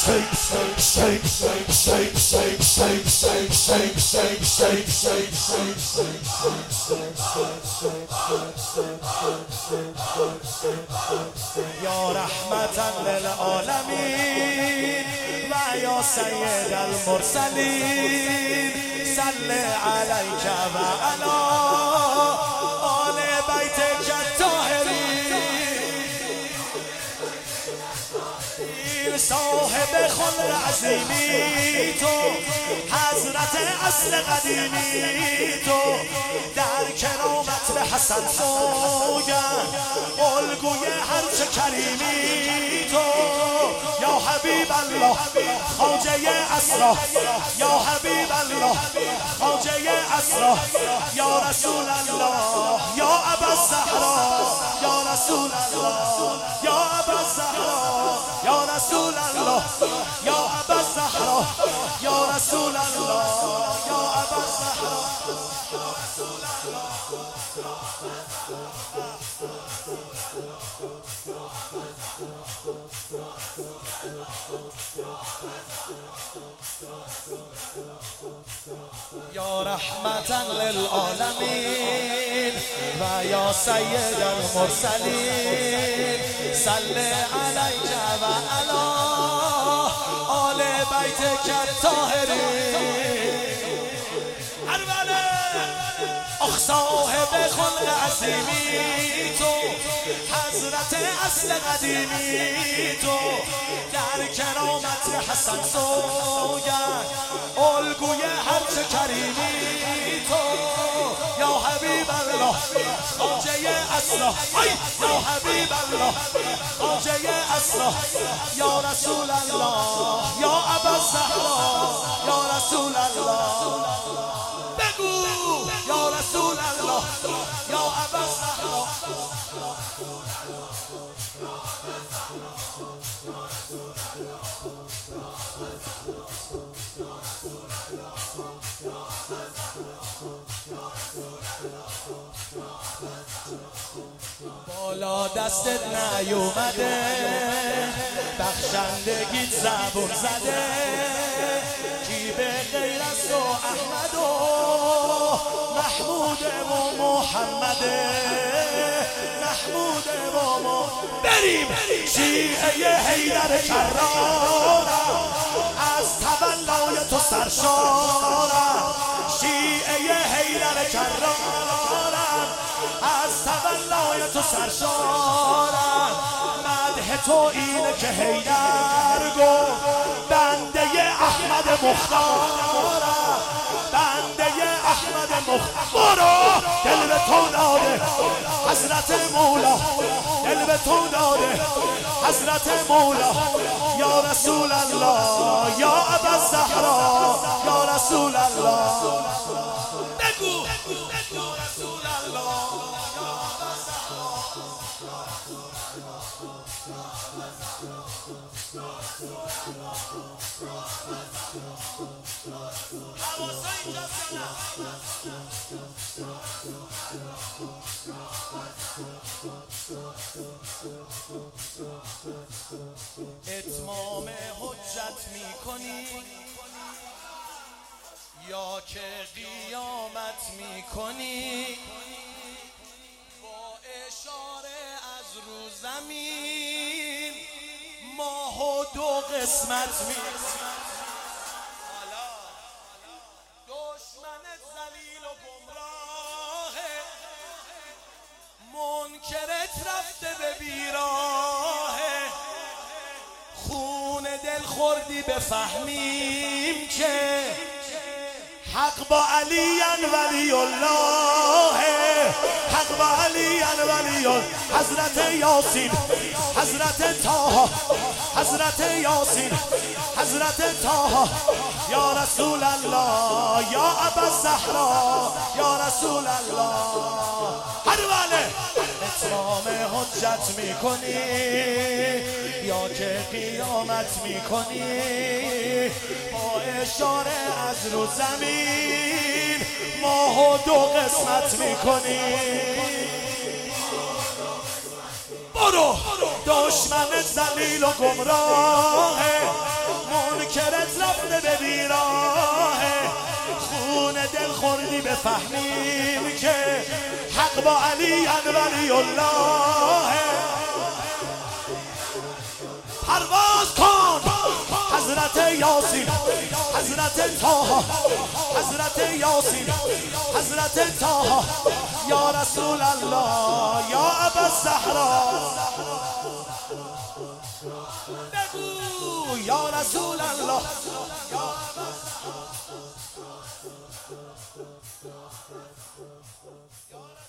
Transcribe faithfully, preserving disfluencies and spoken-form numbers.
یا رحمتا للعالمین و یا سید المرسلین صل علیک و علی آل بیتک الطاهرین صاحب خلق عظیمی تو حضرت اصل قدیمی تو در کرامت به حسن سوگند الگوی هر چه کریمی تو یا حبیب الله خواجه اسرا یا حبیب الله خواجه اسرا یا رسول الله یا ابا الزهرا یا رسول الله یا ابا الزهرا یا رسول الله یا ابا الزهرا یا رسول الله یا ابا الزهرا یا رحمتا للعالمین و یا سید المرسلین صل علیک و علی آل بیتک الطاهرین آخ صاحب خلق عظیمی تو حضرت اصل قدیمی تو در کرامت حسن سوگند الگوی هر چه کریمی تو یا حبیب الله خواجه اسرا یا حبیب الله خواجه اسرا یا رسول الله یا ابا الزهرا یا رسول الله بگو یا رسول الله یا ابا الزهرا بالا دستت نیومده بخشندگیت زبون زده کی به غیر از تو احمد و محمود و محمد محمود و محمد بریم شیعه حیدر کرارم از تولای تو سرشارم شیعه حیدر کرارم از تولای تو سرشارم مدح تو اینه که حیدر گفت بنده احمد مختارم بنده احمد مختار دل به تو داده حضرت مولا دل به تو داده حضرت مولا یا رسول الله یا ابا الزهرا یا رسول الله بگو یا رسول الله اتمام حجت میکنی یا که قیامت میکنی با اشاره از رو زمین ماه و دو قسمت میکنی دشمنت ذلیل و گمراه منکرت رفته به بیراه خون دل خوردی بفهمیم که حق با علی ولی الله حق با علی ولی الله حضرت یاسین حضرت طه حضرت یاسین حضرت طه یا رسول الله یا ابا الزهرا یا رسول الله هر وله اتمام حجت میکنی یا که قیامت میکنی با اشاره از رو زمین ماه و دو قسمت میکنی برو دشمنت ذلیل و گمراه فکرت رفته به بیراه، خون دل خوردی بفهمیم که حق با علی ولی الله. پرواز کن حضرت یاسین، حضرت طه، حضرت یاسین، حضرت طه، یا رسول الله یا ابا الزهرا. بگو یا رسول الله یا ابا